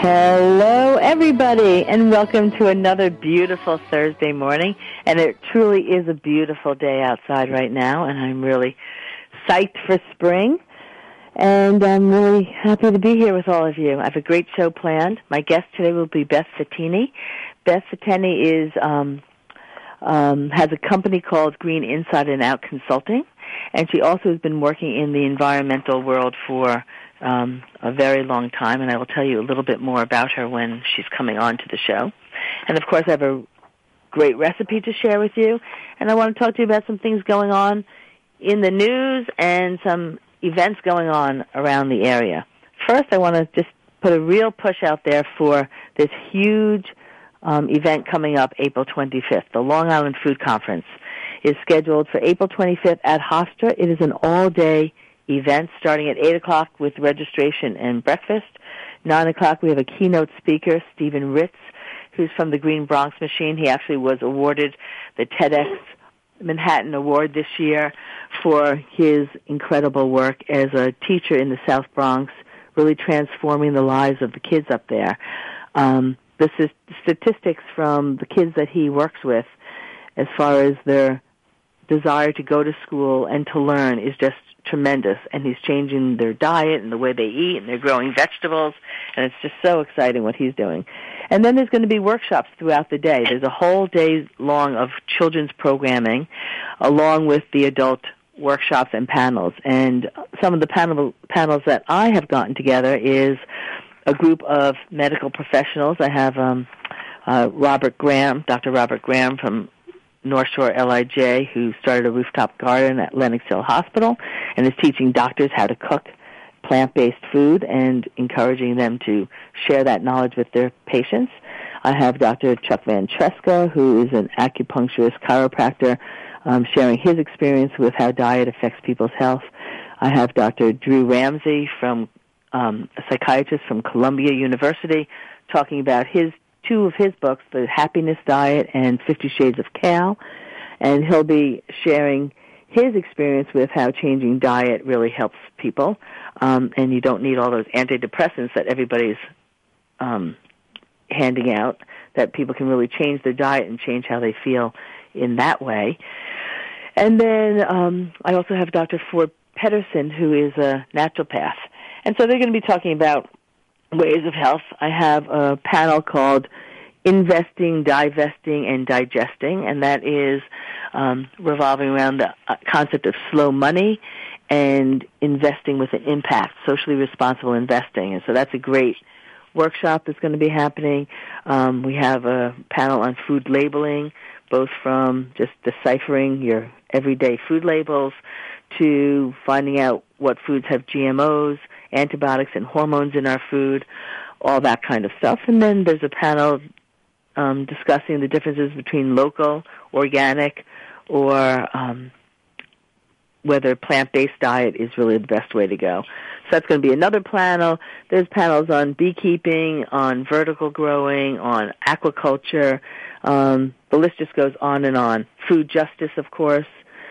Hello, everybody, and welcome to another beautiful Thursday morning. And it truly is a beautiful day outside right now, and I'm really psyched for spring. And I'm really happy to be here with all of you. I have a great show planned. My guest today will be Beth Fatini. Beth Fatini is has a company called Green Inside and Out Consulting, and she also has been working in the environmental world for a very long time, and I will tell you a little bit more about her when she's coming on to the show. And, of course, I have a great recipe to share with you, and I want to talk to you about some things going on in the news and some events going on around the area. First, I want to just put a real push out there for this huge event coming up April 25th. The Long Island Food Conference is scheduled for April 25th at Hofstra. It is an all-day event starting at 8 o'clock with registration and breakfast. 9 o'clock we have a keynote speaker, Stephen Ritz, who's from the Green Bronx Machine. He actually was awarded the TEDx Manhattan Award this year for his incredible work as a teacher in the South Bronx, really transforming the lives of the kids up there. The statistics from the kids that he works with as far as their desire to go to school and to learn is just tremendous, and he's changing their diet and the way they eat, and they're growing vegetables, and it's just so exciting what he's doing. And then there's going to be workshops throughout the day. There's a whole day long of children's programming along with the adult workshops and panels. And some of the panels that I have gotten together is a group of medical professionals. I have Robert Graham, Dr. Robert Graham from North Shore LIJ, who started a rooftop garden at Lenox Hill Hospital and is teaching doctors how to cook plant-based food and encouraging them to share that knowledge with their patients. I have Dr. Chuck Van Tresca, who is an acupuncturist chiropractor, sharing his experience with how diet affects people's health. I have Dr. Drew Ramsey, from a psychiatrist from Columbia University, talking about two of his books, The Happiness Diet and 50 Shades of Cal, and he'll be sharing his experience with how changing diet really helps people, and you don't need all those antidepressants that everybody's handing out, that people can really change their diet and change how they feel in that way. And then I also have Dr. Ford Pedersen, who is a naturopath, and so they're going to be talking about ways of health. I have a panel called Investing, Divesting, and Digesting, and that is revolving around the concept of slow money and investing with an impact, socially responsible investing. And so that's a great workshop that's going to be happening. We have a panel on food labeling, both from just deciphering your everyday food labels to finding out what foods have GMOs, antibiotics, and hormones in our food, all that kind of stuff. And then there's a panel discussing the differences between local, organic, or whether plant-based diet is really the best way to go. So that's going to be another panel. There's panels on beekeeping, on vertical growing, on aquaculture. The list just goes on and on. Food justice, of course.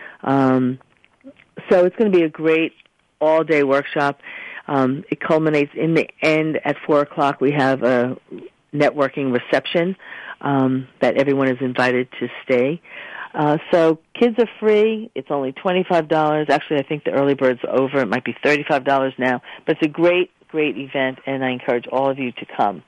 So it's going to be a great all-day workshop. It culminates in the end at 4 o'clock. We have a networking reception that everyone is invited to stay. So kids are free. It's only $25. Actually, I think the early bird's over. It might be $35 now. But it's a great, great event, and I encourage all of you to come.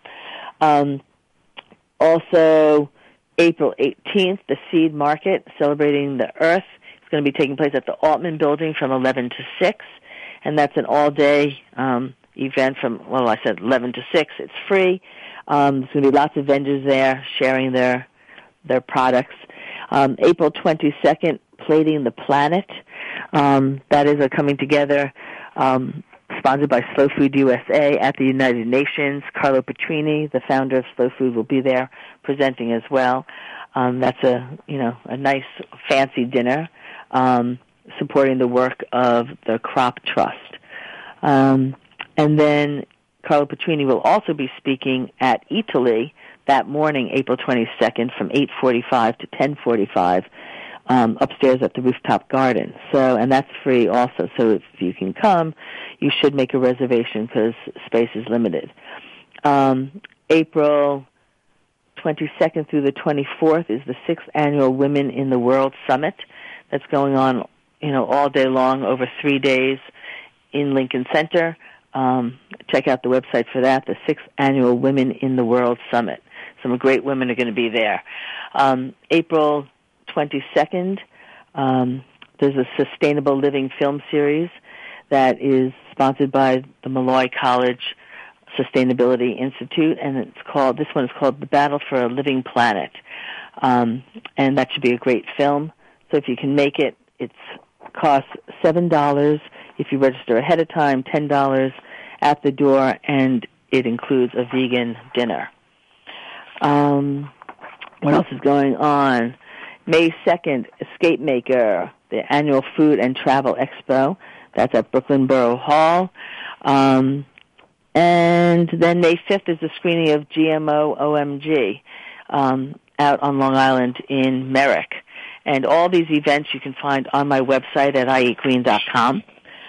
Also, April 18th, the Seed Market, Celebrating the Earth. It's going to be taking place at the Altman Building from 11 to 6. And that's an all-day event from, well, I said 11 to 6. It's free. There's going to be lots of vendors there sharing their products. April 22nd, Plating the Planet. That is a coming together sponsored by Slow Food USA at the United Nations. Carlo Petrini, the founder of Slow Food, will be there presenting as well. That's a nice fancy dinner supporting the work of the Crop Trust. And then Carlo Petrini will also be speaking at Italy that morning, April 22nd, from 8:45 to 10:45, upstairs at the Rooftop Garden. So, and that's free also. So if you can come, you should make a reservation because space is limited. April 22nd through the 24th is the 6th Annual Women in the World Summit that's going on, all day long over 3 days in Lincoln Center. Check out the website for that, the 6th Annual Women in the World Summit. Some great women are going to be there. April 22nd, there's a Sustainable Living film series that is sponsored by the Malloy College Sustainability Institute, and this one is called The Battle for a Living Planet. And that should be a great film. So if you can make it, it costs $7 if you register ahead of time, $10 at the door, and it includes a vegan dinner. What else is going on? May 2nd, Escape Maker, the annual Food and Travel Expo. That's at Brooklyn Borough Hall. And then May 5th is the screening of GMO OMG out on Long Island in Merrick. And all these events you can find on my website at IEatGreen.com.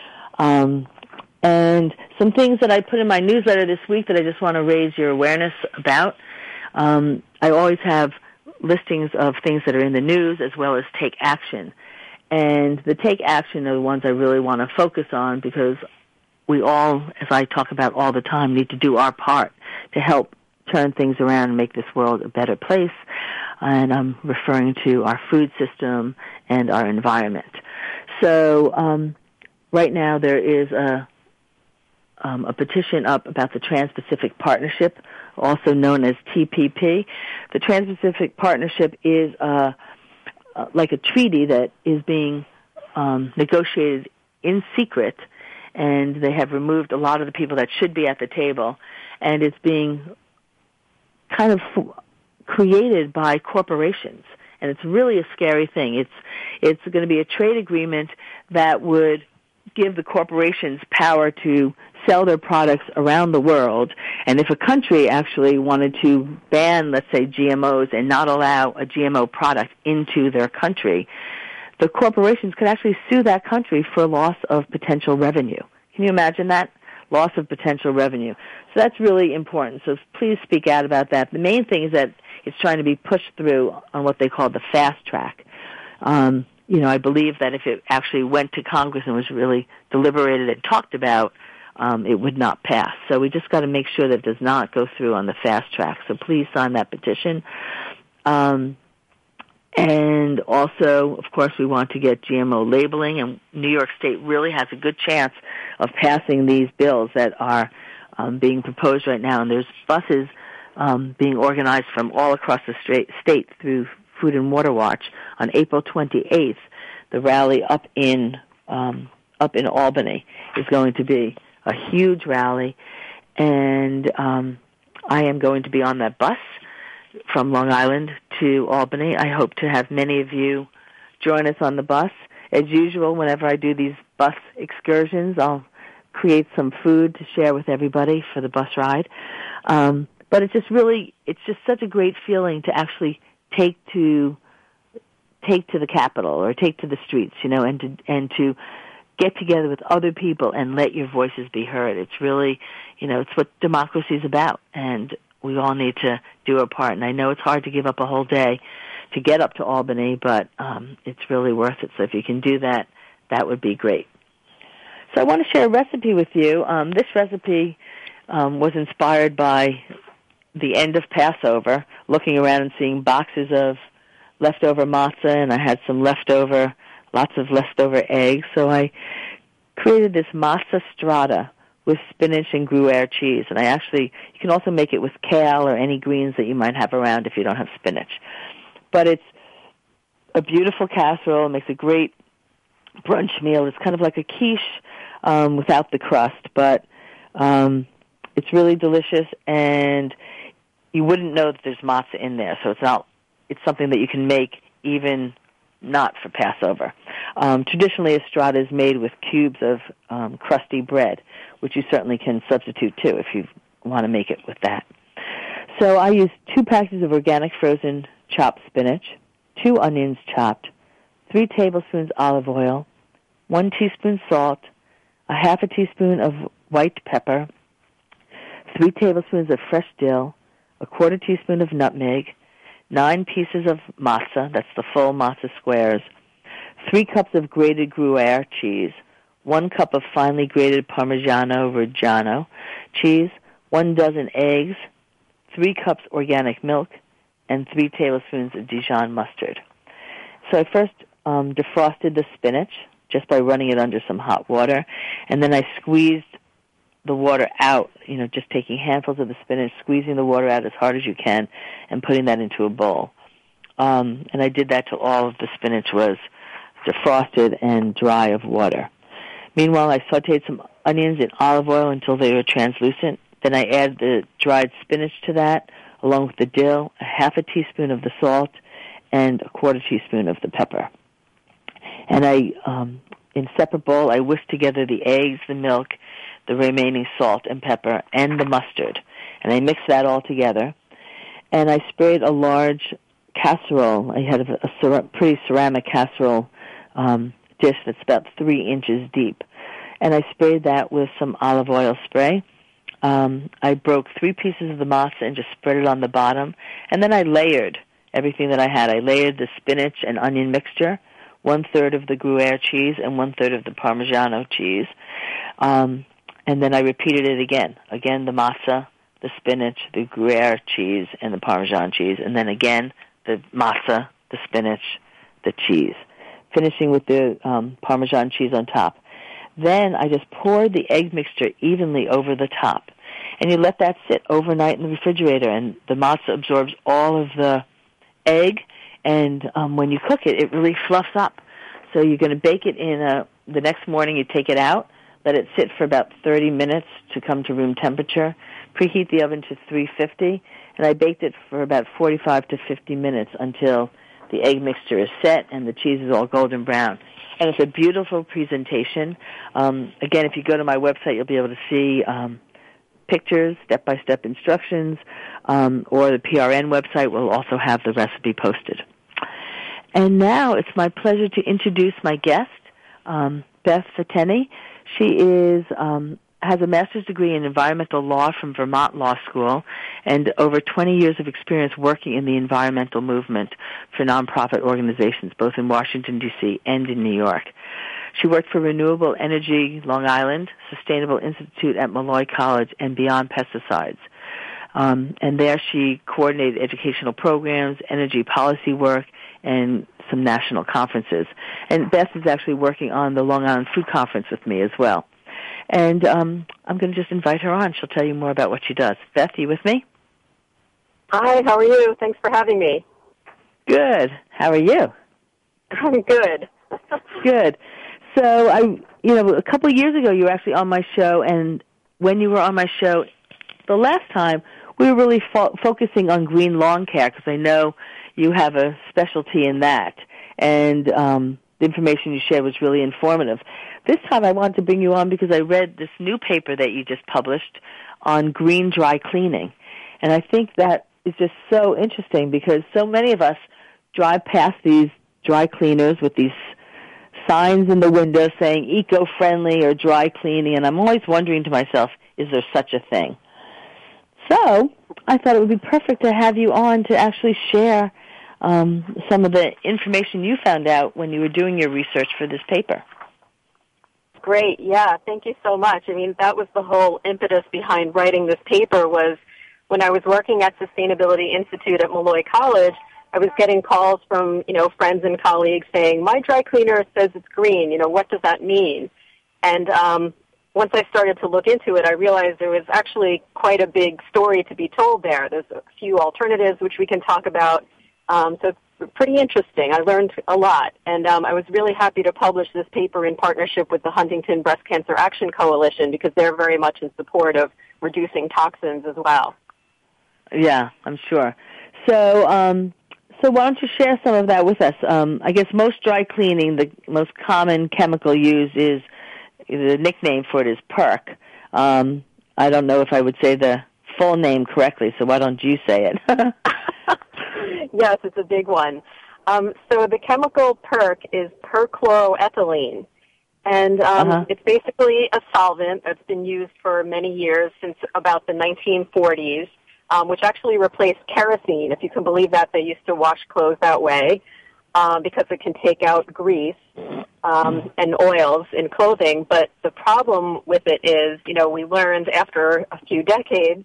And some things that I put in my newsletter this week that I just want to raise your awareness about. I always have listings of things that are in the news as well as take action. And the take action are the ones I really want to focus on because we all, as I talk about all the time, need to do our part to help turn things around and make this world a better place. And I'm referring to our food system and our environment. So right now there is a petition up about the Trans-Pacific Partnership, also known as TPP. The Trans-Pacific Partnership is like a treaty that is being negotiated in secret, and they have removed a lot of the people that should be at the table, and it's being kind of created by corporations, and it's really a scary thing. It's going to be a trade agreement that would give the corporations power to sell their products around the world, and if a country actually wanted to ban, let's say, GMOs and not allow a GMO product into their country, the corporations could actually sue that country for loss of potential revenue. Can you imagine that? Loss of potential revenue. So that's really important. So please speak out about that. The main thing is that it's trying to be pushed through on what they call the fast track. I believe that if it actually went to Congress and was really deliberated and talked about, it would not pass. So we just got to make sure that it does not go through on the fast track. So please sign that petition. And also, of course, we want to get GMO labeling, and New York State really has a good chance of passing these bills that are being proposed right now. And there's buses being organized from all across the state through Food and Water Watch. On April 28th, the rally up in Albany is going to be a huge rally, and I am going to be on that bus from Long Island to Albany. I hope to have many of you join us on the bus. As usual, whenever I do these bus excursions, I'll create some food to share with everybody for the bus ride. But it's just such a great feeling to actually take to the Capitol or take to the streets, and to get together with other people and let your voices be heard. It's really, it's what democracy is about, and we all need to do our part. And I know it's hard to give up a whole day to get up to Albany, but it's really worth it. So if you can do that, that would be great. So I want to share a recipe with you. This recipe was inspired by the end of Passover, looking around and seeing boxes of leftover matzah, and I had lots of leftover eggs. So I created this matzah strata with spinach and Gruyere cheese. And you can also make it with kale or any greens that you might have around if you don't have spinach. But it's a beautiful casserole. It makes a great brunch meal. It's kind of like a quiche without the crust, but it's really delicious, and you wouldn't know that there's matzah in there. So it's something that you can make even not for Passover. Traditionally, a strata is made with cubes of crusty bread, which you certainly can substitute too if you want to make it with that. So I use 2 packages of organic frozen chopped spinach, 2 onions chopped, 3 tablespoons olive oil, 1 teaspoon salt, a half a teaspoon of white pepper, 3 tablespoons of fresh dill, a quarter teaspoon of nutmeg, 9 pieces of masa, that's the full masa squares, 3 cups of grated Gruyere cheese, 1 cup of finely grated Parmigiano Reggiano cheese, 1 dozen eggs, 3 cups organic milk, and 3 tablespoons of Dijon mustard. So I first defrosted the spinach just by running it under some hot water, and then I squeezed the water out, just taking handfuls of the spinach, squeezing the water out as hard as you can, and putting that into a bowl. And I did that till all of the spinach was defrosted and dry of water. Meanwhile, I sautéed some onions in olive oil until they were translucent. Then I added the dried spinach to that, along with the dill, a half a teaspoon of the salt, and a quarter teaspoon of the pepper. And in a separate bowl, I whisked together the eggs, the milk, the remaining salt and pepper, and the mustard. And I mixed that all together. And I sprayed a large casserole. I had a pretty ceramic casserole dish that's about 3 inches deep. And I sprayed that with some olive oil spray. I broke 3 pieces of the masa and just spread it on the bottom. And then I layered everything that I had. I layered the spinach and onion mixture, 1/3 of the Gruyere cheese, and 1/3 of the Parmigiano cheese. And then I repeated it again. Again, the masa, the spinach, the Gruyere cheese, and the Parmesan cheese. And then again, the masa, the spinach, the cheese, finishing with the Parmesan cheese on top. Then I just poured the egg mixture evenly over the top. And you let that sit overnight in the refrigerator, and the masa absorbs all of the egg, and when you cook it, it really fluffs up. So you're going to bake it the next morning you take it out, let it sit for about 30 minutes to come to room temperature, preheat the oven to 350, and I baked it for about 45 to 50 minutes until the egg mixture is set and the cheese is all golden brown. And it's a beautiful presentation. Again, if you go to my website, you'll be able to see pictures, step-by-step instructions, or the PRN website will also have the recipe posted. And now it's my pleasure to introduce my guest, Beth Fateni. She has a master's degree in environmental law from Vermont Law School and over 20 years of experience working in the environmental movement for nonprofit organizations, both in Washington, D.C. and in New York. She worked for Renewable Energy Long Island, Sustainable Institute at Molloy College, and Beyond Pesticides. And there she coordinated educational programs, energy policy work, and some national conferences. And Beth is actually working on the Long Island Food Conference with me as well. And I'm going to just invite her on. She'll tell you more about what she does. Beth, are you with me? Hi, how are you? Thanks for having me. Good. How are you? I'm good. Good. So, a couple of years ago, you were actually on my show, and when you were on my show the last time, we were really focusing on green lawn care, because I know you have a specialty in that, and the information you shared was really informative. This time I wanted to bring you on because I read this new paper that you just published on green dry cleaning, and I think that is just so interesting because so many of us drive past these dry cleaners with these signs in the window saying eco-friendly or dry cleaning, and I'm always wondering to myself, is there such a thing? So I thought it would be perfect to have you on to actually share some of the information you found out when you were doing your research for this paper. Great, yeah, thank you so much. I mean, that was the whole impetus behind writing this paper was when I was working at Sustainability Institute at Molloy College, I was getting calls from, friends and colleagues saying, my dry cleaner says it's green, what does that mean? And once I started to look into it, I realized there was actually quite a big story to be told there. There's a few alternatives which we can talk about. So it's pretty interesting. I learned a lot. And I was really happy to publish this paper in partnership with the Huntington Breast Cancer Action Coalition because they're very much in support of reducing toxins as well. Yeah, I'm sure. So why don't you share some of that with us? I guess most dry cleaning, the most common chemical used is, the nickname for it is PERC. I don't know if I would say the full name correctly, so why don't you say it? Yes, it's a big one. So the chemical PERC is perchloroethylene. And it's basically a solvent that's been used for many years, since about the 1940s, which actually replaced kerosene. If you can believe that, they used to wash clothes that way because it can take out grease and oils in clothing. But the problem with it is, we learned after a few decades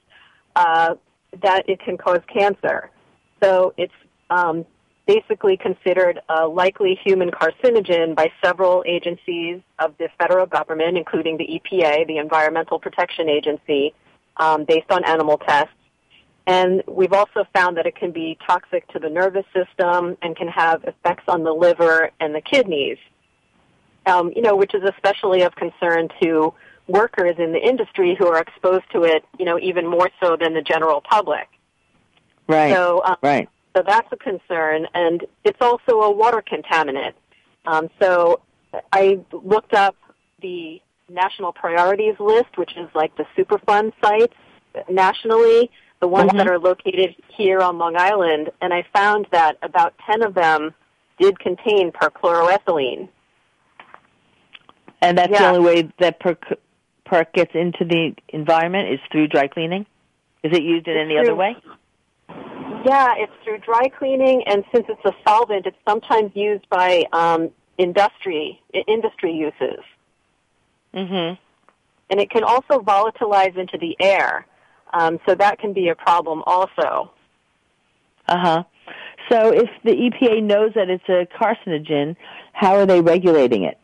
that it can cause cancer. So it's basically considered a likely human carcinogen by several agencies of the federal government, including the EPA, the Environmental Protection Agency, based on animal tests. And we've also found that it can be toxic to the nervous system and can have effects on the liver and the kidneys, which is especially of concern to workers in the industry who are exposed to it, even more so than the general public. Right. Right. So that's a concern, and it's also a water contaminant. So I looked up the national priorities list, which is like the Superfund sites nationally, the ones that are located here on Long Island, and I found that about 10 of them did contain perchloroethylene. And that's the only way that perc gets into the environment is through dry cleaning? Is it used in any other way? Yeah, it's through dry cleaning, and since it's a solvent, it's sometimes used by industry uses. Mm-hmm. And it can also volatilize into the air, so that can be a problem also. Uh-huh. So if the EPA knows that it's a carcinogen, how are they regulating it?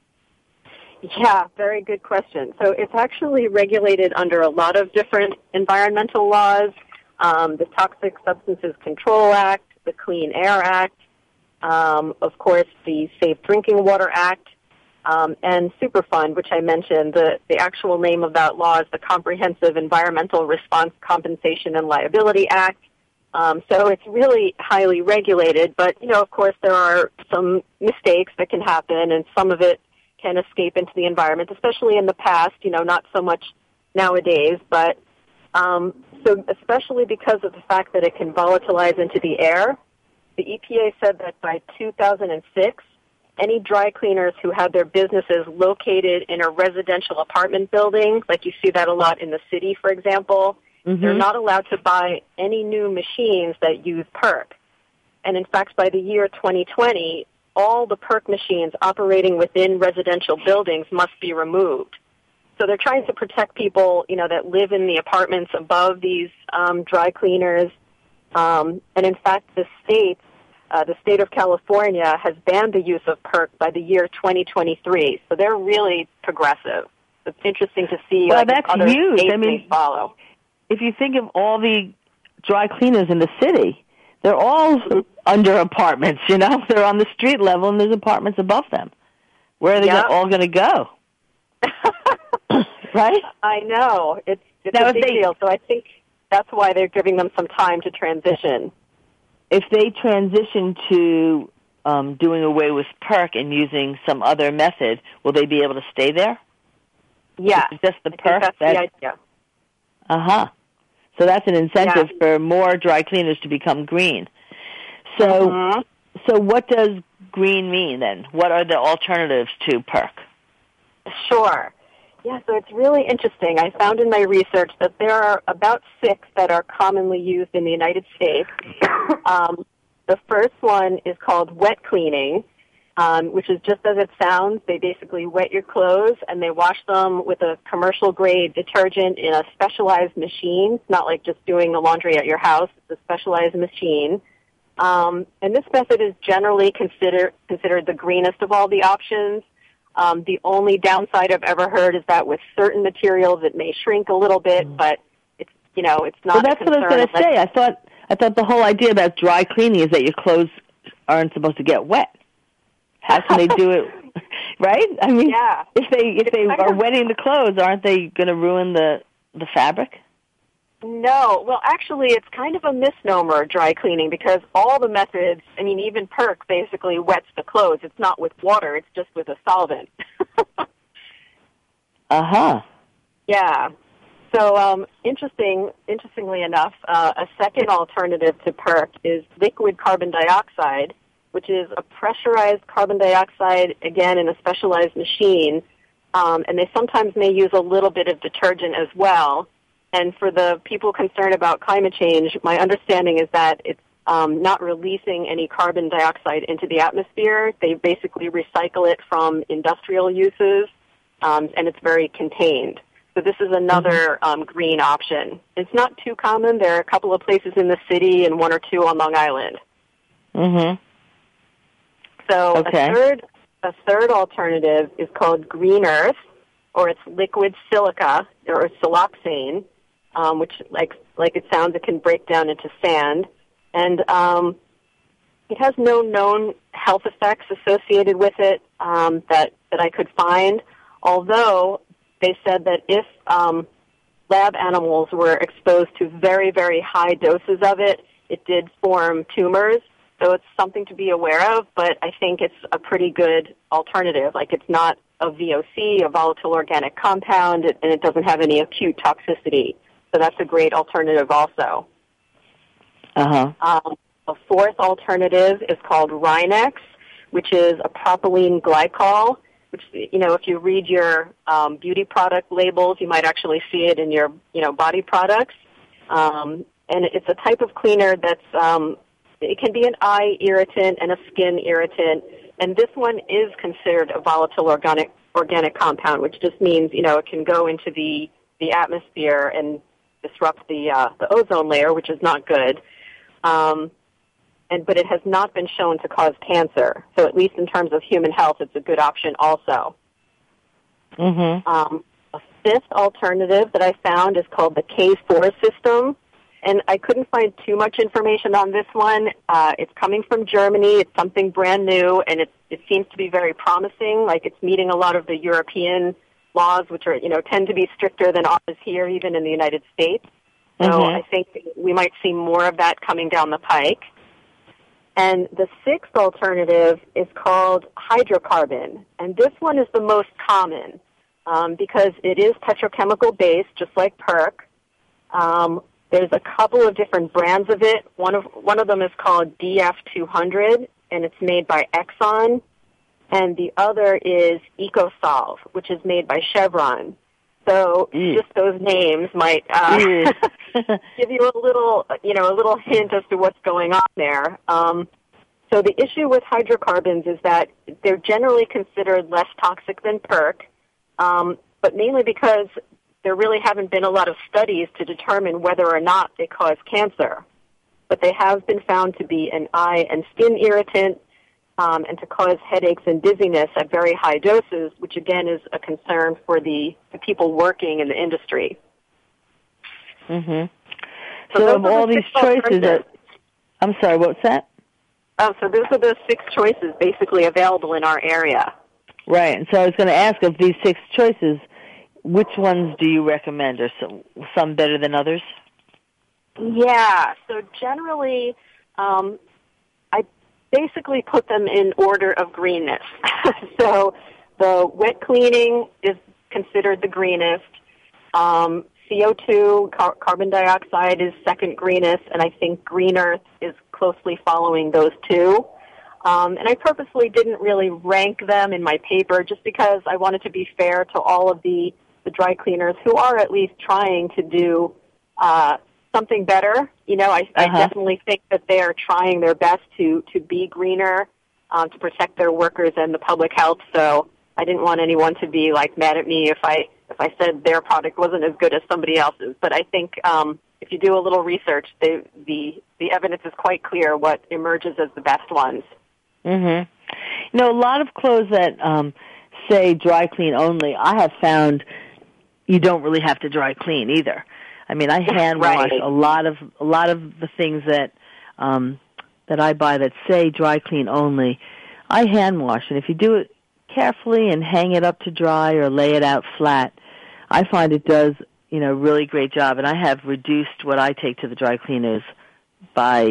Yeah, very good question. So it's actually regulated under a lot of different environmental laws. The Toxic Substances Control Act, the Clean Air Act, of course, the Safe Drinking Water Act, and Superfund, which I mentioned. The actual name of that law is the Comprehensive Environmental Response Compensation and Liability Act. So it's really highly regulated, but, of course, there are some mistakes that can happen, and some of it can escape into the environment, especially in the past, not so much nowadays, but so especially because of the fact that it can volatilize into the air, the EPA said that by 2006, any dry cleaners who had their businesses located in a residential apartment building, like you see that a lot in the city, for example, they're not allowed to buy any new machines that use PERC. And in fact, by the year 2020, all the PERC machines operating within residential buildings must be removed. So they're trying to protect people, that live in the apartments above these dry cleaners. And in fact, the state of California has banned the use of PERC by the year 2023. So they're really progressive. It's interesting to see that's other huge. states may follow. If you think of all the dry cleaners in the city, they're all under apartments, They're on the street level, and there's apartments above them. Where are they all going to go? Right? I know. It's a big deal, so I think that's why they're giving them some time to transition. If they transition to doing away with PERC and using some other method, will they be able to stay there? Yeah. Just the PERC? That's the idea. Uh-huh. So that's an incentive for more dry cleaners to become green. So, so what does green mean then? What are the alternatives to PERC? Sure. Yeah, so it's really interesting. I found in my research that there are about 6 that are commonly used in the United States. The first one is called wet cleaning, which is just as it sounds. They basically wet your clothes, and they wash them with a commercial-grade detergent in a specialized machine. It's not like just doing the laundry at your house. It's a specialized machine. And this method is generally considered the greenest of all the options. The only downside I've ever heard is that with certain materials it may shrink a little bit, but it's it's not. Well, that's what I was going to say. I thought the whole idea about dry cleaning is that your clothes aren't supposed to get wet. How can they do it? Right? I mean, if they are wetting the clothes, aren't they going to ruin the fabric? No. Well, actually, it's kind of a misnomer, dry cleaning, because all the methods, even PERC basically wets the clothes. It's not with water. It's just with a solvent. Uh-huh. Yeah. So, interestingly enough, a second alternative to PERC is liquid carbon dioxide, which is a pressurized carbon dioxide, again, in a specialized machine. And they sometimes may use a little bit of detergent as well. And for the people concerned about climate change, my understanding is that it's not releasing any carbon dioxide into the atmosphere. They basically recycle it from industrial uses, and it's very contained. So this is another green option. It's not too common. There are a couple of places in the city and one or two on Long Island. So a third alternative is called Green Earth, or it's liquid silica, or siloxane, which, like it sounds, it can break down into sand. And it has no known health effects associated with it that I could find, although they said that if lab animals were exposed to very, very high doses of it, it did form tumors. So it's something to be aware of, but I think it's a pretty good alternative. Like, it's not a VOC, a volatile organic compound, and it doesn't have any acute toxicity. So that's a great alternative also. A fourth alternative is called Rhinex, which is a propylene glycol, which, if you read your beauty product labels, you might actually see it in your, body products. And it's a type of cleaner that's, it can be an eye irritant and a skin irritant. And this one is considered a volatile organic compound, which just means, it can go into the atmosphere and disrupt the ozone layer, which is not good. But it has not been shown to cause cancer. So at least in terms of human health, it's a good option also. A fifth alternative that I found is called the K4 system. And I couldn't find too much information on this one. It's coming from Germany. It's something brand new, and it seems to be very promising. Like, it's meeting a lot of the European laws, which are, tend to be stricter than ours here, even in the United States. So I think we might see more of that coming down the pike. And the sixth alternative is called hydrocarbon. And this one is the most common because it is petrochemical based, just like PERC. There's a couple of different brands of it. One of them is called DF200, and it's made by Exxon. And the other is EcoSolve, which is made by Chevron. So just those names might give you a little hint as to what's going on there. So the issue with hydrocarbons is that they're generally considered less toxic than PERC, but mainly because there really haven't been a lot of studies to determine whether or not they cause cancer. But they have been found to be an eye and skin irritant, and to cause headaches and dizziness at very high doses, which again is a concern for the people working in the industry. So of all these choices, I'm sorry, what's that? Oh, so those are the 6 choices basically available in our area. Right, and so I was going to ask, of these 6 choices, which ones do you recommend? Are some better than others? Yeah, so generally, I basically put them in order of greenness. So the wet cleaning is considered the greenest. CO2, carbon dioxide, is second greenest, and I think Green Earth is closely following those two. And I purposely didn't really rank them in my paper just because I wanted to be fair to all of the dry cleaners who are at least trying to do something better. I definitely think that they are trying their best to be greener, to protect their workers and the public health. So I didn't want anyone to be mad at me if I said their product wasn't as good as somebody else's. But I think if you do a little research, the evidence is quite clear what emerges as the best ones. A lot of clothes that say dry clean only, I have found you don't really have to dry clean either. I mean, I hand wash a lot of the things that I buy that say dry clean only. I hand wash, and if you do it carefully and hang it up to dry or lay it out flat, I find it does, really great job. And I have reduced what I take to the dry cleaners by,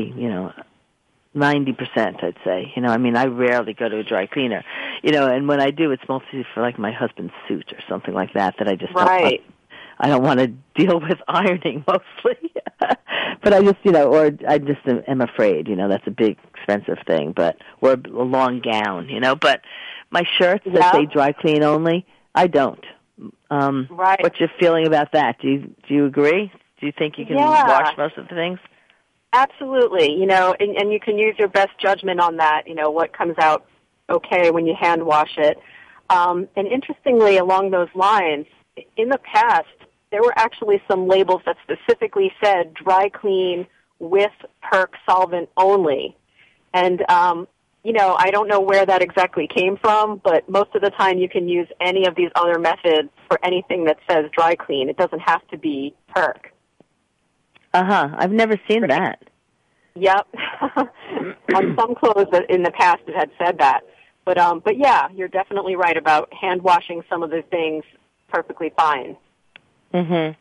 90%, I'd say. I rarely go to a dry cleaner. And when I do, it's mostly for my husband's suit or something like that I just don't want to deal with ironing mostly. But I just, or I just am afraid, that's a big expensive thing, or a long gown, but my shirts that say dry clean only, I don't. Right. What's your feeling about that? Do you agree? Do you think you can wash most of the things? Absolutely, and you can use your best judgment on that, what comes out okay when you hand wash it. And interestingly, along those lines, in the past, there were actually some labels that specifically said dry clean with PERC solvent only. And, I don't know where that exactly came from, but most of the time you can use any of these other methods for anything that says dry clean. It doesn't have to be PERC. Uh-huh. I've never seen that. Yep. On some clothes in the past it had said that. But yeah, you're definitely right about hand washing some of the things perfectly fine. Mm-hmm.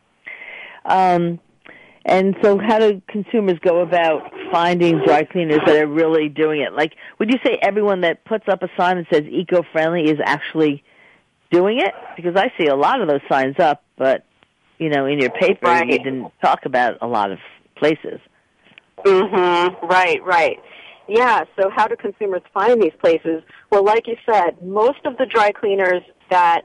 And so how do consumers go about finding dry cleaners that are really doing it? Like, would you say everyone that puts up a sign that says eco-friendly is actually doing it? Because I see a lot of those signs up, but, in your paper you didn't talk about a lot of places. Mm-hmm. Right. Yeah, so how do consumers find these places? Well, like you said, most of the dry cleaners that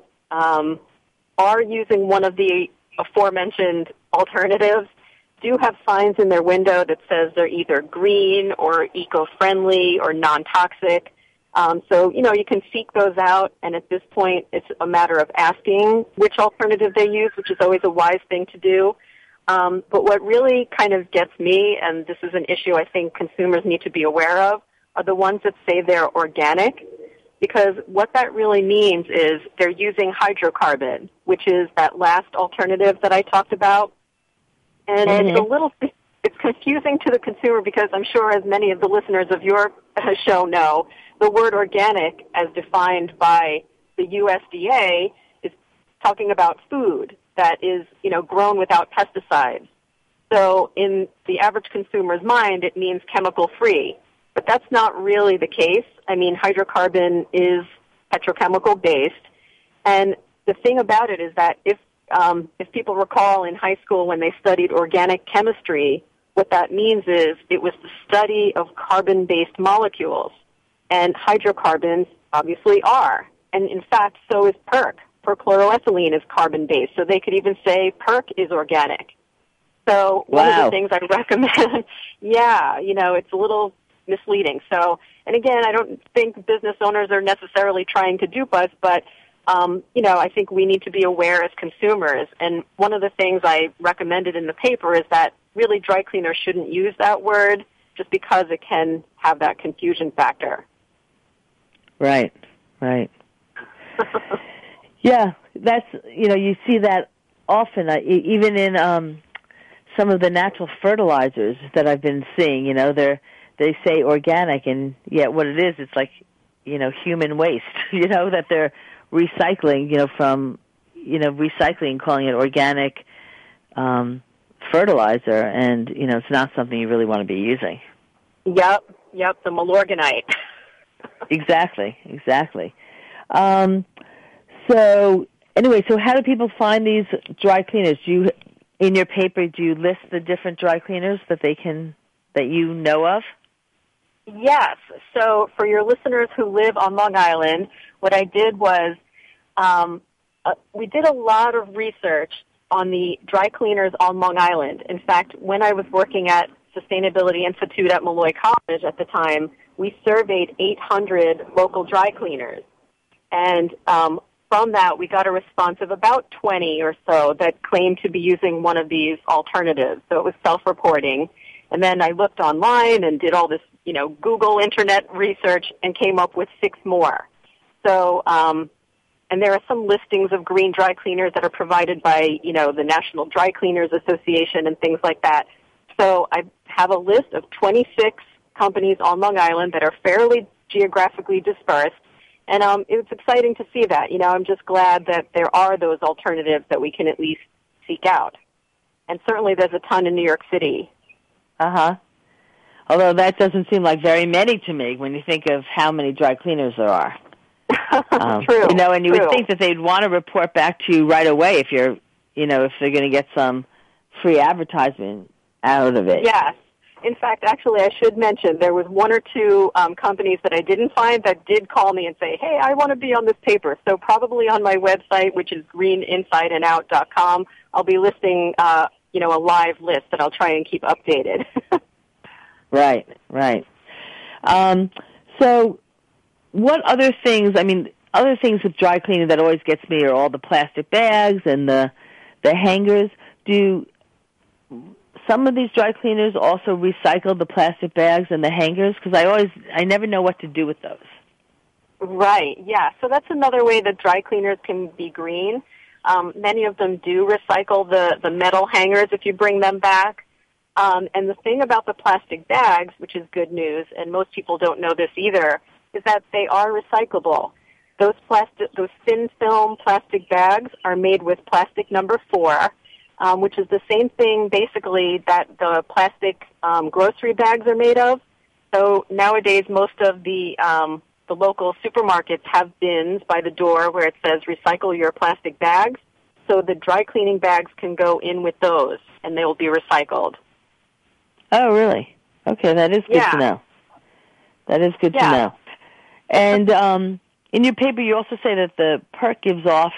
are using one of the aforementioned alternatives do have signs in their window that says they're either green or eco-friendly or non-toxic. So, you can seek those out, and at this point it's a matter of asking which alternative they use, which is always a wise thing to do. But what really kind of gets me, and this is an issue I think consumers need to be aware of, are the ones that say they're organic, because what that really means is they're using hydrocarbon, which is that last alternative that I talked about. And it's confusing to the consumer because I'm sure as many of the listeners of your show know, the word organic as defined by the USDA is talking about food that is, grown without pesticides. So in the average consumer's mind, it means chemical-free. But that's not really the case. I mean, hydrocarbon is petrochemical-based. And the thing about it is that if people recall in high school when they studied organic chemistry, what that means is it was the study of carbon-based molecules. And hydrocarbons obviously are. And in fact, so is PERC. Perchloroethylene is carbon-based, so they could even say PERC is organic. So one of the things I recommend, it's a little misleading. So, and again, I don't think business owners are necessarily trying to dupe us, but, I think we need to be aware as consumers. And one of the things I recommended in the paper is that really dry cleaners shouldn't use that word just because it can have that confusion factor. Right. Yeah, that's, you see that often, even in some of the natural fertilizers that I've been seeing, they say organic, and yet what it is, it's like, human waste, that they're recycling, from, recycling, calling it organic fertilizer, and, it's not something you really want to be using. Yep, the Milorganite. Exactly. So how do people find these dry cleaners? In your paper, do you list the different dry cleaners that you know of? Yes. So for your listeners who live on Long Island, what I did was we did a lot of research on the dry cleaners on Long Island. In fact, when I was working at Sustainability Institute at Molloy College at the time, we surveyed 800 local dry cleaners. And from that, we got a response of about 20 or so that claimed to be using one of these alternatives. So it was self-reporting. And then I looked online and did all this, Google Internet research and came up with 6 more. So, and there are some listings of green dry cleaners that are provided by, the National Dry Cleaners Association and things like that. So I have a list of 26 companies on Long Island that are fairly geographically dispersed. And it's exciting to see that. I'm just glad that there are those alternatives that we can at least seek out. And certainly there's a ton in New York City. Uh-huh. Although that doesn't seem like very many to me when you think of how many dry cleaners there are. True. And you would think that they'd want to report back to you right away if you're, if they're going to get some free advertisement out of it. Yes. In fact, actually, I should mention there was one or two companies that I didn't find that did call me and say, hey, I want to be on this paper. So probably on my website, which is greeninsideandout.com, I'll be listing, a live list that I'll try and keep updated. Right. So what other things, other things with dry cleaning that always gets me are all the plastic bags and the hangers. Do some of these dry cleaners also recycle the plastic bags and the hangers? Because I never know what to do with those. Right, yeah. So that's another way that dry cleaners can be green. Many of them do recycle the metal hangers if you bring them back. And the thing about the plastic bags, which is good news, and most people don't know this either, is that they are recyclable. Those thin film plastic bags are made with plastic number 4, which is the same thing basically that the plastic grocery bags are made of. So nowadays, most of the local supermarkets have bins by the door where it says recycle your plastic bags. So the dry cleaning bags can go in with those, and they will be recycled. Oh, really? Okay, that is good to know. That is good to know. And in your paper, you also say that the PERC gives off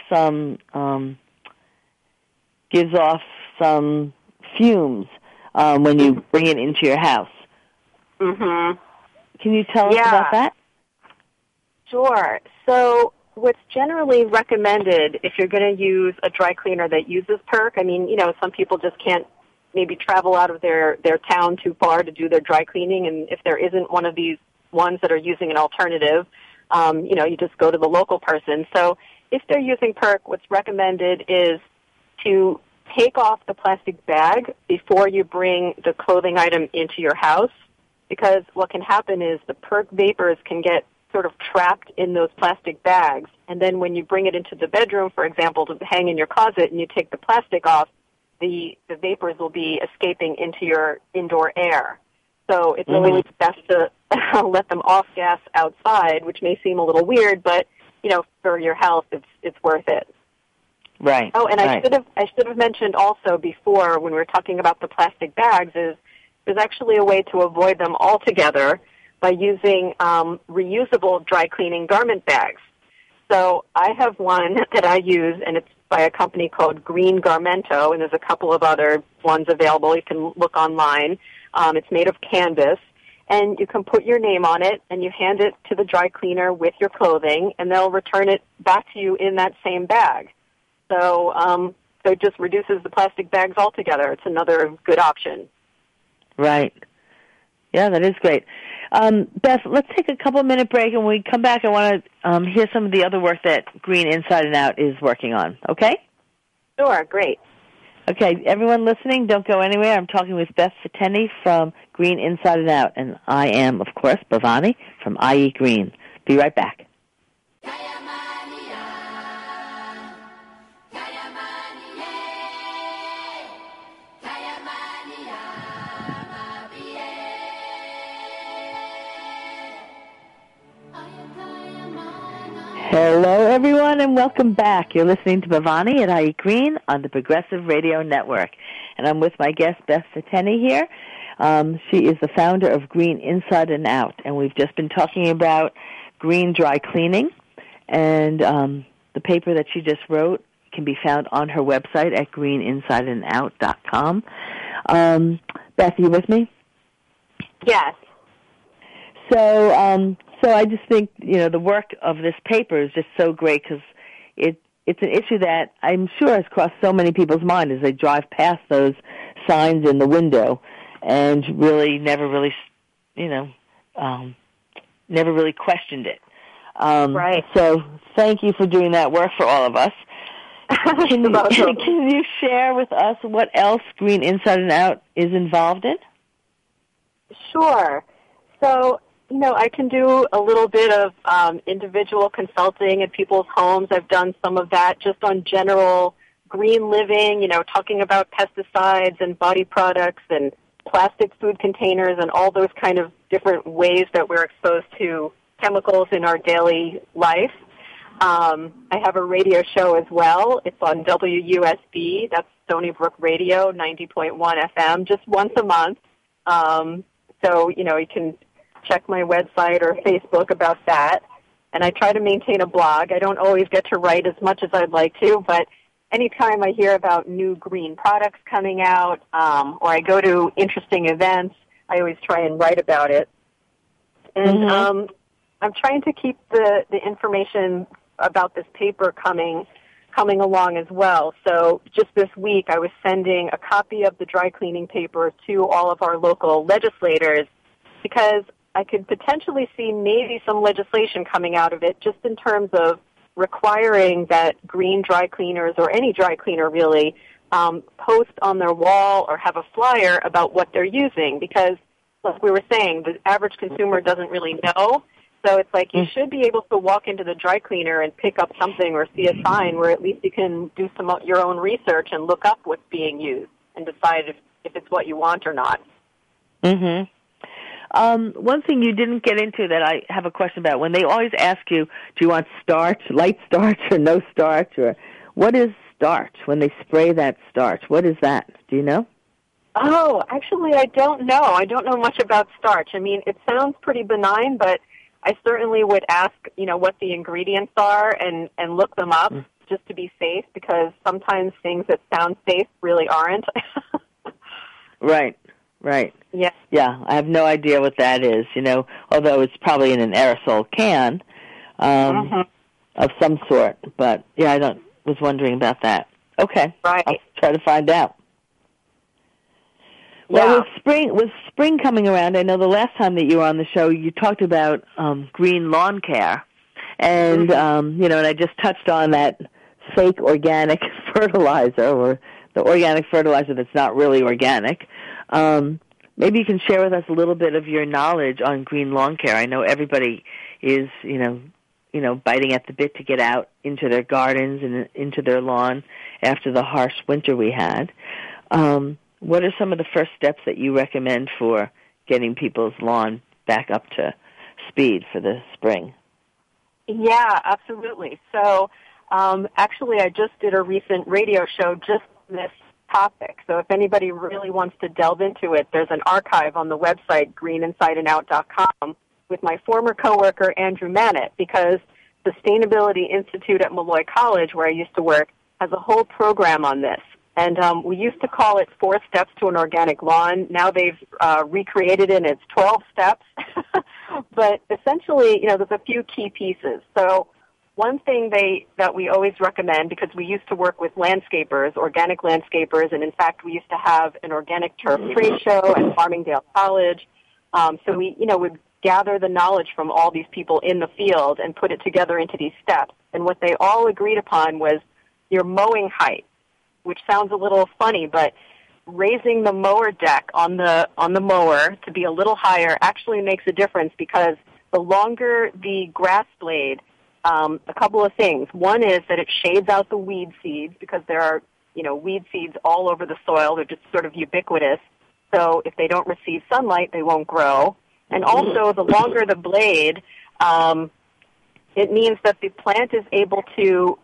some fumes when you bring it into your house. Mm-hmm. Can you tell us about that? Sure. So what's generally recommended if you're going to use a dry cleaner that uses PERC, some people just can't maybe travel out of their town too far to do their dry cleaning, and if there isn't one of these ones that are using an alternative, you just go to the local person. So if they're using PERC, what's recommended is to take off the plastic bag before you bring the clothing item into your house, because what can happen is the PERC vapors can get sort of trapped in those plastic bags, and then when you bring it into the bedroom, for example, to hang in your closet, and you take the plastic off, the vapors will be escaping into your indoor air. So it's always best to let them off gas outside, which may seem a little weird, but for your health, it's worth it. Right. Oh, and I should have mentioned also before when we were talking about the plastic bags is there's actually a way to avoid them altogether by using reusable dry cleaning garment bags. So I have one that I use, and it's by a company called Green Garmento, and there's a couple of other ones available. You can look online. It's made of canvas, and you can put your name on it, and you hand it to the dry cleaner with your clothing, and they'll return it back to you in that same bag. So it just reduces the plastic bags altogether. It's another good option. Right. Yeah, that is great. Beth, let's take a couple-minute break, and when we come back, I want to hear some of the other work that Green Inside and Out is working on, okay? Sure, great. Okay, everyone listening, don't go anywhere. I'm talking with Beth Fateni from Green Inside and Out, and I am, of course, Bhavani from IE Green. Be right back. Hello, everyone, and welcome back. You're listening to Bhavani at IE Green on the Progressive Radio Network. And I'm with my guest, Beth Fateni, here. She is the founder of Green Inside and Out, and we've just been talking about green dry cleaning. And the paper that she just wrote can be found on her website at greeninsideandout.com. Beth, are you with me? Yes. So I just think, the work of this paper is just so great because it's an issue that I'm sure has crossed so many people's minds as they drive past those signs in the window and really never really questioned it. Right. So thank you for doing that work for all of us. Can you share with us what else Green Inside and Out is involved in? Sure. So, I can do a little bit of individual consulting in people's homes. I've done some of that just on general green living, talking about pesticides and body products and plastic food containers and all those kind of different ways that we're exposed to chemicals in our daily life. I have a radio show as well. It's on WUSB. That's Stony Brook Radio, 90.1 FM, just once a month. So, you can check my website or Facebook about that. And I try to maintain a blog. I don't always get to write as much as I'd like to, but anytime I hear about new green products coming out, or I go to interesting events, I always try and write about it. And I'm trying to keep the information about this paper coming along as well. So just this week I was sending a copy of the dry cleaning paper to all of our local legislators because I could potentially see maybe some legislation coming out of it just in terms of requiring that green dry cleaners or any dry cleaner really post on their wall or have a flyer about what they're using because, like we were saying, the average consumer doesn't really know. So it's like you should be able to walk into the dry cleaner and pick up something or see a sign where at least you can do some of your own research and look up what's being used and decide if it's what you want or not. One thing you didn't get into that I have a question about, when they always ask you, do you want starch, light starch or no starch, or what is starch when they spray that starch? What is that? Do you know? Oh, actually I don't know. I don't know much about starch. I mean, it sounds pretty benign, but I certainly would ask, what the ingredients are and look them up just to be safe because sometimes things that sound safe really aren't. Right. Yeah. Yeah, I have no idea what that is, although it's probably in an aerosol can of some sort. But, yeah, I was wondering about that. Okay. Right. I'll try to find out. Well, with spring coming around, I know the last time that you were on the show, you talked about green lawn care. And, and I just touched on that fake organic fertilizer or the organic fertilizer that's not really organic. Maybe you can share with us a little bit of your knowledge on green lawn care. I know everybody is, biting at the bit to get out into their gardens and into their lawn after the harsh winter we had. What are some of the first steps that you recommend for getting people's lawn back up to speed for the spring? Yeah, absolutely. So actually I just did a recent radio show just on this topic. So if anybody really wants to delve into it, there's an archive on the website, greeninsideandout.com, with my former coworker, Andrew Mannett, because Sustainability Institute at Molloy College, where I used to work, has a whole program on this. And we used to call it 4 Steps to an Organic Lawn. Now they've recreated it, and it's 12 steps. But essentially, there's a few key pieces. So one thing that we always recommend, because we used to work with landscapers, organic landscapers, and in fact we used to have an organic turf trade show at Farmingdale College. So we, would gather the knowledge from all these people in the field and put it together into these steps. And what they all agreed upon was your mowing height, which sounds a little funny, but raising the mower deck on the mower to be a little higher actually makes a difference because the longer the grass blade, a couple of things. One is that it shades out the weed seeds because there are, weed seeds all over the soil. They're just sort of ubiquitous. So if they don't receive sunlight, they won't grow. And also, the longer the blade, it means that the plant is able to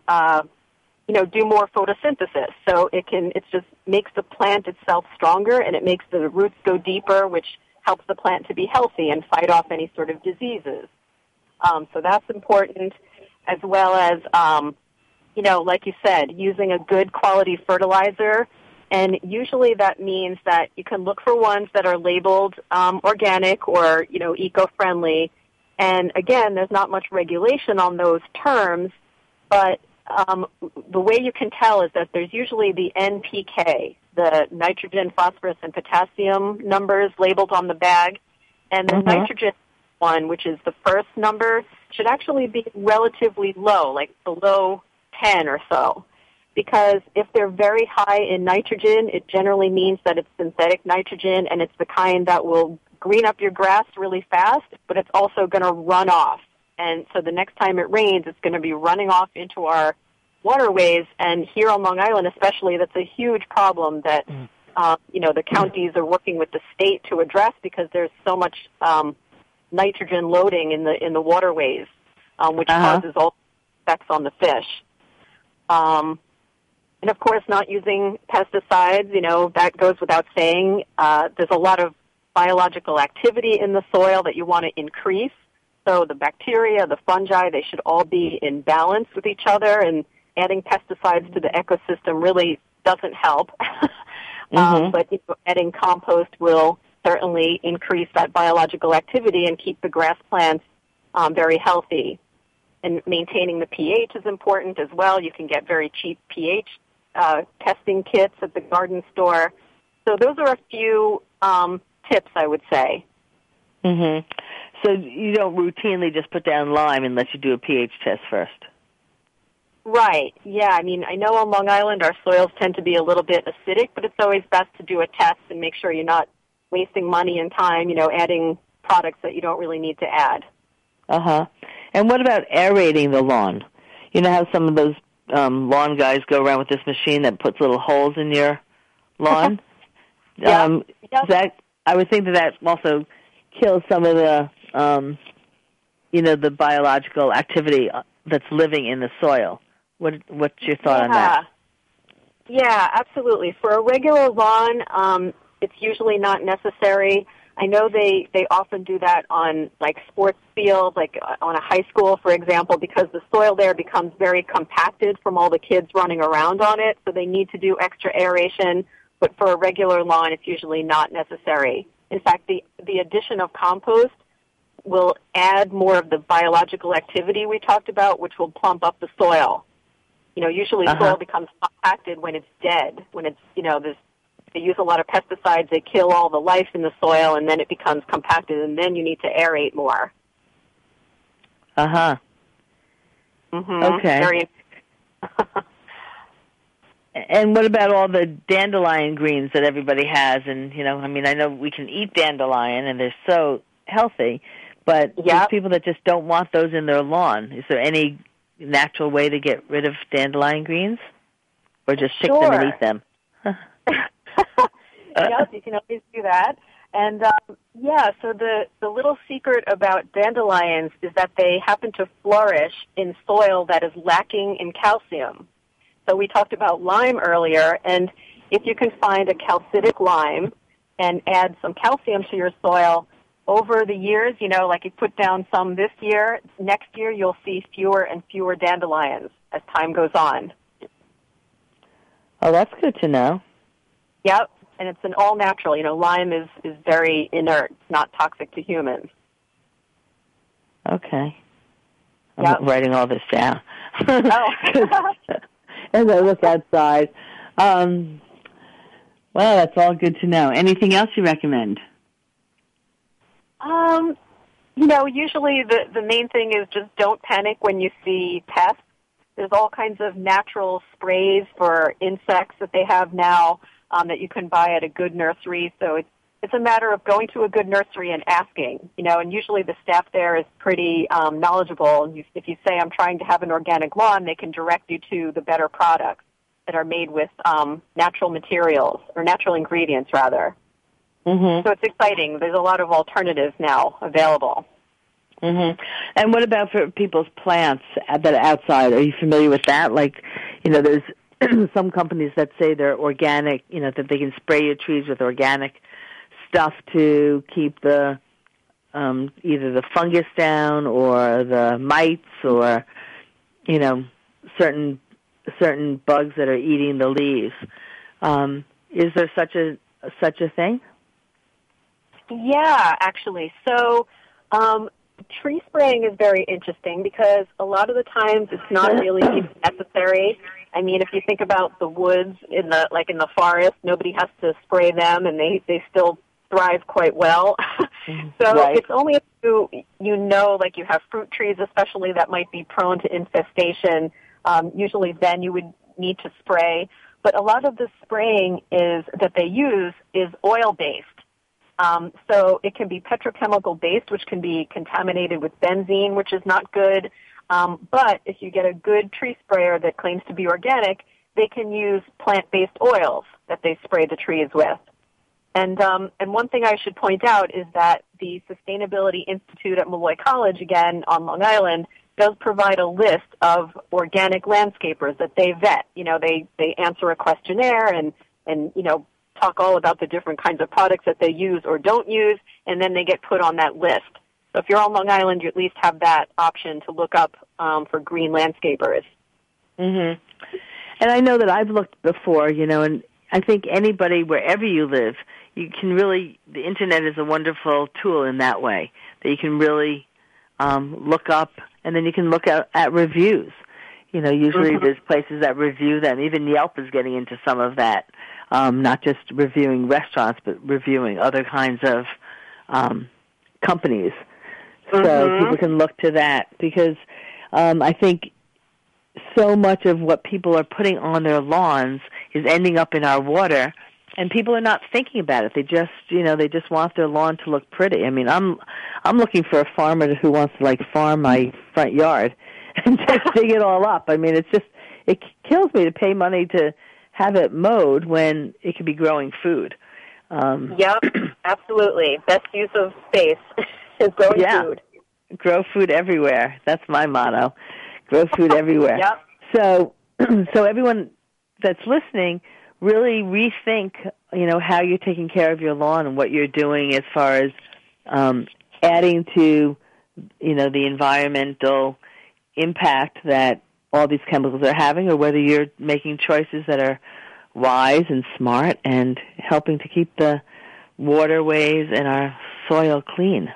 do more photosynthesis. So it just makes the plant itself stronger, and it makes the roots go deeper, which helps the plant to be healthy and fight off any sort of diseases. So that's important, as well as, like you said, using a good quality fertilizer. And usually that means that you can look for ones that are labeled organic or, eco-friendly. And again, there's not much regulation on those terms, but the way you can tell is that there's usually the NPK, the nitrogen, phosphorus, and potassium numbers labeled on the bag. And the nitrogen one, which is the first number, should actually be relatively low, like below 10 or so. Because if they're very high in nitrogen, it generally means that it's synthetic nitrogen, and it's the kind that will green up your grass really fast, but it's also going to run off. And so the next time it rains, it's going to be running off into our waterways. And here on Long Island especially, that's a huge problem that, the counties are working with the state to address because there's so much nitrogen loading in the waterways, which causes all effects on the fish. And of course, not using pesticides, that goes without saying. There's a lot of biological activity in the soil that you want to increase. So the bacteria, the fungi, they should all be in balance with each other, and adding pesticides to the ecosystem really doesn't help. But adding compost will certainly increase that biological activity and keep the grass plants very healthy. And maintaining the pH is important as well. You can get very cheap pH testing kits at the garden store. So those are a few tips, I would say. So you don't routinely just put down lime unless you do a pH test first? Right. Yeah. I mean, I know on Long Island our soils tend to be a little bit acidic, but it's always best to do a test and make sure you're not wasting money and time, adding products that you don't really need to add. And what about aerating the lawn? You know how some of those lawn guys go around with this machine that puts little holes in your lawn? I would think that also kills some of the, the biological activity that's living in the soil. What's your thought on that? Yeah, absolutely. For a regular lawn, it's usually not necessary. I know they often do that on like sports fields, like on a high school, for example, because the soil there becomes very compacted from all the kids running around on it, so they need to do extra aeration. But for a regular lawn, it's usually not necessary. In fact, the addition of compost will add more of the biological activity we talked about, which will plump up the soil. Usually soil becomes compacted when it's dead, when it's, they use a lot of pesticides, they kill all the life in the soil, and then it becomes compacted, and then you need to aerate more. Okay. Very And what about all the dandelion greens that everybody has? And, I know we can eat dandelion, and they're so healthy, but there's people that just don't want those in their lawn. Is there any natural way to get rid of dandelion greens? Or just pick them and eat them? Yes, you can always do that. And, so the little secret about dandelions is that they happen to flourish in soil that is lacking in calcium. So we talked about lime earlier, and if you can find a calcitic lime and add some calcium to your soil, over the years, like you put down some this year, next year you'll see fewer and fewer dandelions as time goes on. Oh, that's good to know. Yep, and it's an all-natural. Lime is very inert. It's not toxic to humans. Okay. I'm writing all this down. As I look outside. Well, that's all good to know. Anything else you recommend? Usually the main thing is just don't panic when you see pests. There's all kinds of natural sprays for insects that they have now that you can buy at a good nursery. So it's a matter of going to a good nursery and asking, and usually the staff there is pretty knowledgeable. If you say, I'm trying to have an organic lawn, they can direct you to the better products that are made with natural materials, or natural ingredients, rather. So it's exciting. There's a lot of alternatives now available. And what about for people's plants that are outside? Are you familiar with that? Like, there's some companies that say they're organic, that they can spray your trees with organic stuff to keep the either the fungus down or the mites or, certain bugs that are eating the leaves. Is there such a thing? Yeah, actually. So tree spraying is very interesting because a lot of the times it's not really necessary. I mean, if you think about the woods in the forest, nobody has to spray them, and they still thrive quite well. So it's only if like you have fruit trees, especially, that might be prone to infestation. Usually, then you would need to spray. But a lot of the spraying that they use is oil-based. So it can be petrochemical-based, which can be contaminated with benzene, which is not good. But if you get a good tree sprayer that claims to be organic, they can use plant-based oils that they spray the trees with. And one thing I should point out is that the Sustainability Institute at Molloy College, again, on Long Island, does provide a list of organic landscapers that they vet. They answer a questionnaire and talk all about the different kinds of products that they use or don't use, and then they get put on that list. So if you're on Long Island, you at least have that option to look up for green landscapers. Mm-hmm. And I know that I've looked before, and I think anybody, wherever you live, you can really, the Internet is a wonderful tool in that way, that you can really look up, and then you can look at reviews. Usually there's places that review them. Even Yelp is getting into some of that, not just reviewing restaurants, but reviewing other kinds of companies. So people can look to that because I think so much of what people are putting on their lawns is ending up in our water, and people are not thinking about it. They just want their lawn to look pretty. I mean, I'm looking for a farmer who wants to farm my front yard and just dig it all up. I mean, it kills me to pay money to have it mowed when it could be growing food. Yep, absolutely. Best use of space is growing food. Grow food everywhere. That's my motto. Grow food everywhere. Yep. So everyone that's listening, really rethink, how you're taking care of your lawn and what you're doing as far as adding to, the environmental impact that all these chemicals are having, or whether you're making choices that are wise and smart and helping to keep the waterways and our soil clean.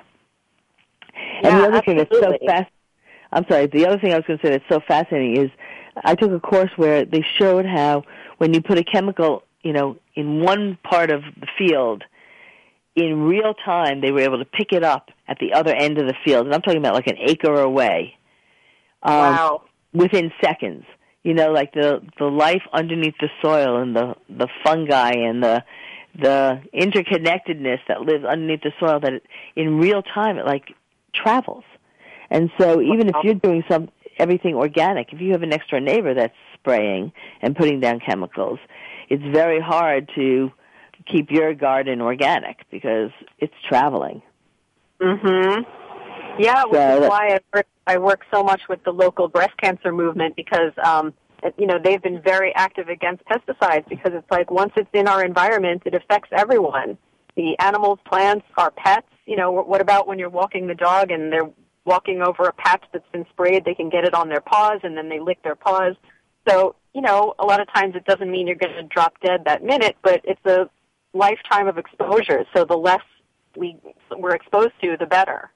And the other thing that's so the other thing I was going to say that's so fascinating is I took a course where they showed how when you put a chemical, in one part of the field, in real time they were able to pick it up at the other end of the field. And I'm talking about an acre away. Wow. Within seconds. The life underneath the soil and the fungi and the interconnectedness that lives underneath the soil, that in real time it travels. And so even if you're doing everything organic, if you have an next door neighbor that's spraying and putting down chemicals, it's very hard to keep your garden organic because it's traveling. Mm-hmm. Yeah, which is why I work so much with the local breast cancer movement because, they've been very active against pesticides because it's once it's in our environment, it affects everyone. The animals, plants, our pets. What about when you're walking the dog and they're walking over a patch that's been sprayed, they can get it on their paws and then they lick their paws. So, a lot of times it doesn't mean you're going to drop dead that minute, but it's a lifetime of exposure. So the less we're exposed to, the better.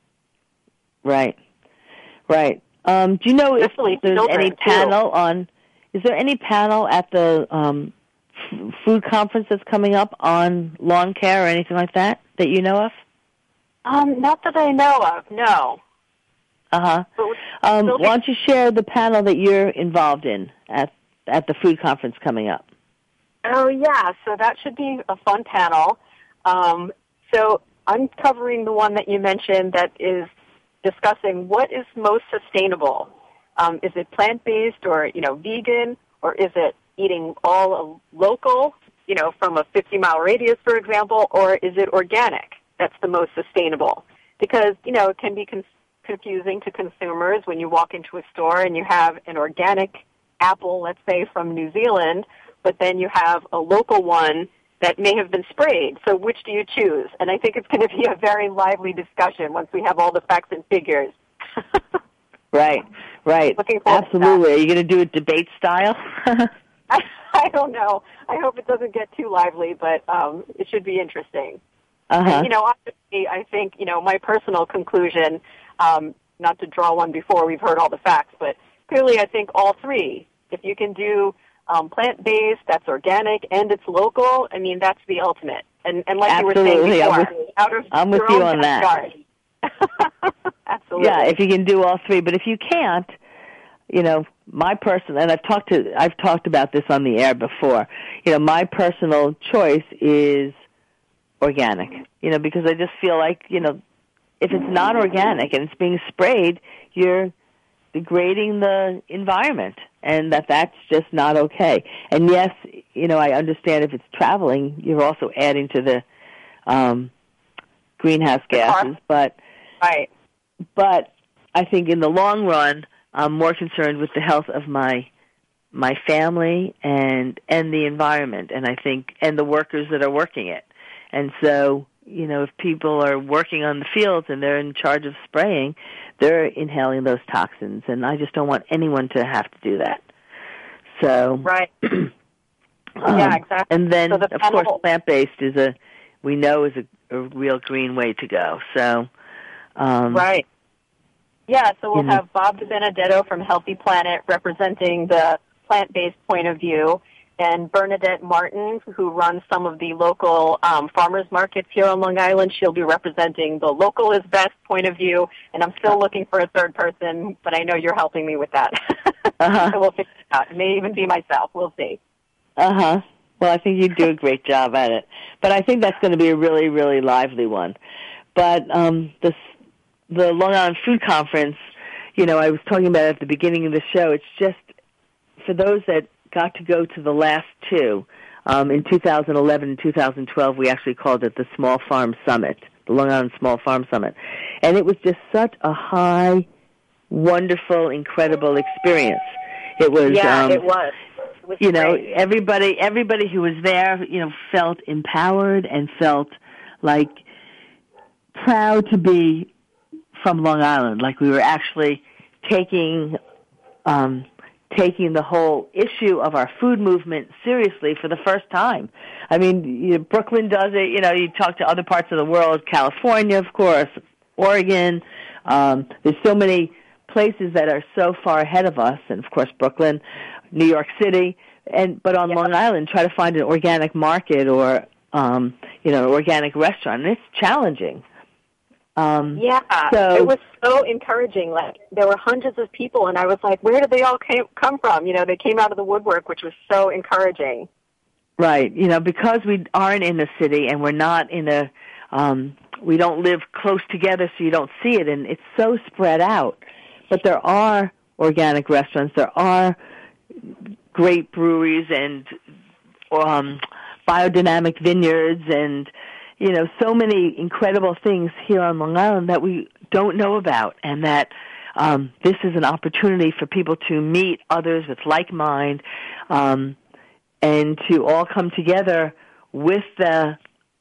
Right. Do you know if there's any panel is there any panel at the food conference that's coming up on lawn care or anything like that you know of? Not that I know of, no. Uh-huh. Why don't you share the panel that you're involved in at the food conference coming up? Oh, yeah, so that should be a fun panel. So I'm covering the one that you mentioned that is discussing what is most sustainable. Is it plant-based or, vegan, or is it eating all local, from a 50-mile radius, for example, or is it organic? That's the most sustainable. Because, it can be confusing to consumers when you walk into a store and you have an organic apple, let's say, from New Zealand, but then you have a local one that may have been sprayed. So which do you choose? And I think it's going to be a very lively discussion once we have all the facts and figures. Right. Absolutely. Are you going to do it debate style? I don't know. I hope it doesn't get too lively, but it should be interesting. Uh-huh. And, obviously, I think, my personal conclusion, not to draw one before we've heard all the facts, but clearly I think all three. If you can do plant-based, that's organic, and it's local, I mean, that's the ultimate. And like Absolutely. you were saying before, I'm with you on that. Absolutely. Yeah, if you can do all three. But if you can't, my personal, and I've talked about this on the air before, my choice is organic, because I just feel like, if it's not organic and it's being sprayed, you're degrading the environment, and that's just not okay. And yes, I understand if it's traveling, you're also adding to the greenhouse gases, but right. But I think in the long run, I'm more concerned with the health of my family and the environment, and I think and the workers that are working it. And so, if people are working on the fields and they're in charge of spraying, they're inhaling those toxins, and I just don't want anyone to have to do that. So right. Yeah, exactly. And then, so of course, plant-based is a real green way to go. So right. Yeah, so we'll have Bob DiBenedetto from Healthy Planet representing the plant-based point of view, and Bernadette Martin, who runs some of the local farmers markets here on Long Island. She'll be representing the local is best point of view, and I'm still looking for a third person, but I know you're helping me with that. So we'll figure it out. It may even be myself. We'll see. Well, I think you do a great job at it. But I think that's going to be a really, really lively one. But the Long Island Food Conference, I was talking about it at the beginning of the show. It's just, for those that got to go to the last two, in 2011 and 2012, we actually called it the Small Farm Summit, the Long Island Small Farm Summit. And it was just such a high, wonderful, incredible experience. It was. Yeah, it was. Great. everybody who was there, felt empowered and felt like proud to be from Long Island, like we were actually taking the whole issue of our food movement seriously for the first time. I mean, Brooklyn does it. You talk to other parts of the world, California, of course, Oregon. There's so many places that are so far ahead of us, and of course, Brooklyn, New York City. But on Long Island, try to find an organic market or an organic restaurant, and it's challenging. So it was so encouraging. Like, there were hundreds of people, and I was like, where did they all come from? They came out of the woodwork, which was so encouraging. Right. Because we aren't in a city and we're not in we don't live close together, so you don't see it, and it's so spread out. But there are organic restaurants. There are great breweries and biodynamic vineyards and so many incredible things here on Long Island that we don't know about, and that this is an opportunity for people to meet others with like mind, and to all come together with the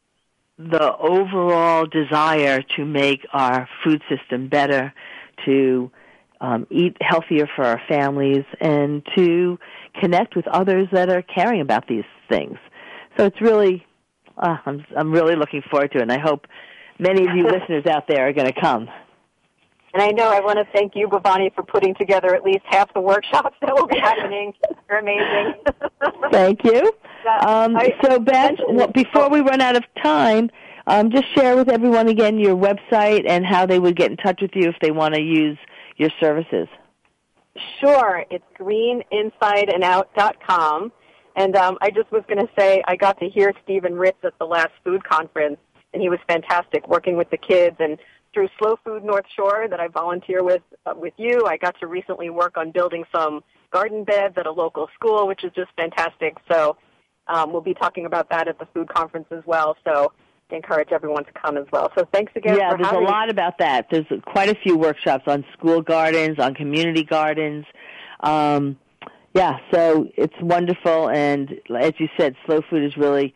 overall desire to make our food system better, to eat healthier for our families, and to connect with others that are caring about these things. So it's really, I'm really looking forward to it, and I hope many of you listeners out there are going to come. And I know I want to thank you, Bhavani, for putting together at least half the workshops that will be happening. You're amazing. Thank you. So, Beth, before we run out of time, just share with everyone again your website and how they would get in touch with you if they want to use your services. Sure. It's greeninsideandout.com. And I just was going to say I got to hear Stephen Ritz at the last food conference, and he was fantastic working with the kids. And through Slow Food North Shore that I volunteer with you, I got to recently work on building some garden beds at a local school, which is just fantastic. So we'll be talking about that at the food conference as well. So I encourage everyone to come as well. So thanks again for having me. Yeah, there's a lot about that. There's quite a few workshops on school gardens, on community gardens. So it's wonderful. And as you said, Slow Food is really,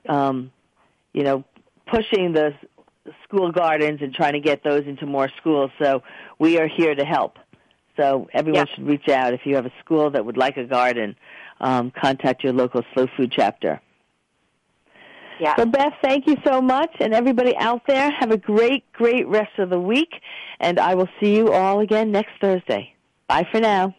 pushing the school gardens and trying to get those into more schools. So we are here to help. So everyone should reach out. If you have a school that would like a garden, contact your local Slow Food chapter. Yeah. So, Beth, thank you so much. And everybody out there, have a great, great rest of the week. And I will see you all again next Thursday. Bye for now.